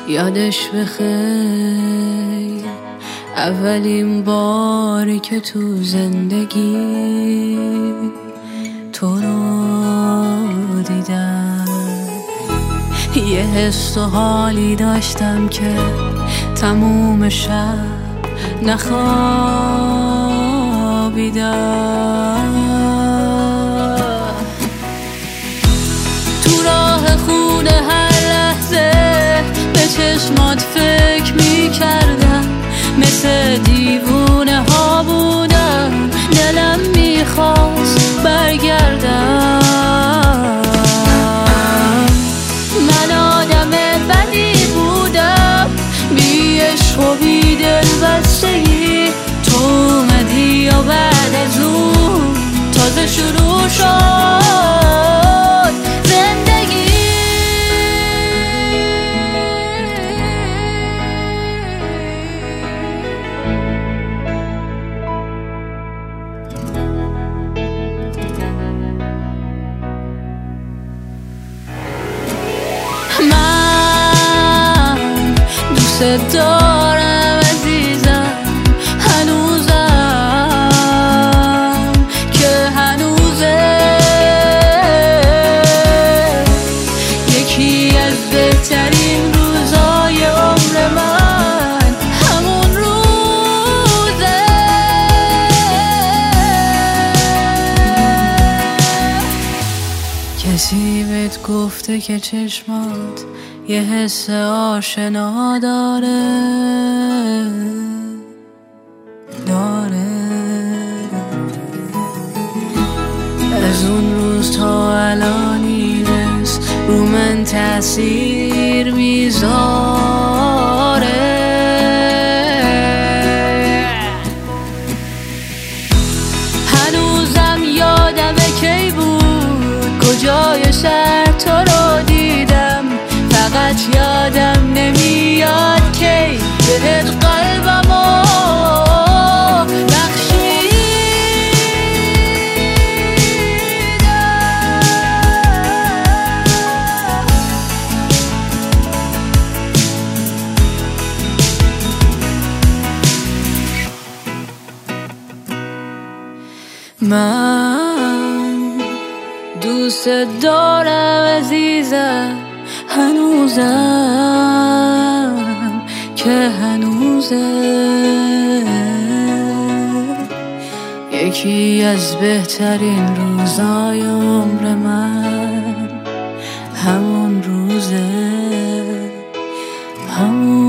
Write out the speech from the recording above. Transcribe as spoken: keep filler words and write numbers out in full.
یادش بخیر اولین باری که تو زندگی تو رو دیدم، یه حس و حالی داشتم که تموم شب نخوابیدم. تو راه خونه هر لحظه به چشمات فکر میکردم، مثل دیوونه ها بودم، دلم میخواست برگردم. من آدم بدی بودم، بی عشق و بی دل بستگی. تو اومدی و بعد از اون تازه شروع شد زندگی. من دوست دارم عزیزم، هنوزم که هنوزه یکی از بهترین روزای عمر من همون روزه. کسی بهت گفته که چشمات یه حس آشنا داره داره از اون روز تا الان این حس رو من تأثیر میذاره. هنوزم یادمه کی بود کجای شهر تو رو دیدم، فقط یادم نمیاد کی بهت قلبمو من دوست دارم عزیزم، هنوزم که هنوزه یکی از بهترین روزای عمر من همون روزه همون